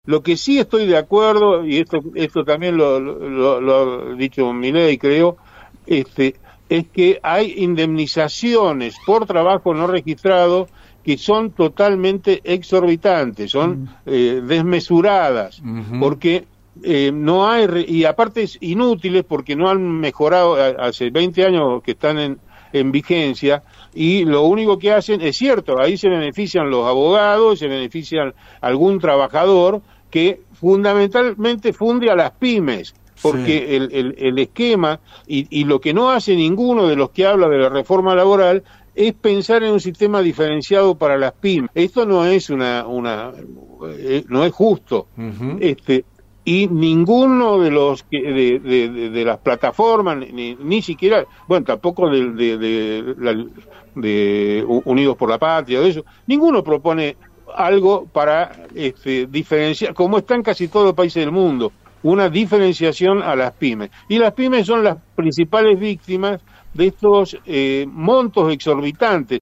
Lo que sí estoy de acuerdo, y esto también lo ha dicho Milei, creo, es que hay indemnizaciones por trabajo no registrado que son totalmente exorbitantes, son desmesuradas, porque no hay, y aparte es inútiles porque no han mejorado, hace 20 años que están en vigencia, y lo único que hacen, es cierto, ahí se benefician los abogados, se benefician algún trabajador que fundamentalmente funde a las pymes, porque sí, el esquema y lo que no hace ninguno de los que habla de la reforma laboral es pensar en un sistema diferenciado para las pymes. Esto no es no es justo. Y ninguno de los de las plataformas, ni siquiera, bueno, tampoco de Unidos por la Patria, de eso, ninguno propone algo para diferenciar, como está en casi todos los países del mundo, una diferenciación a las pymes. Y las pymes son las principales víctimas de estos montos exorbitantes.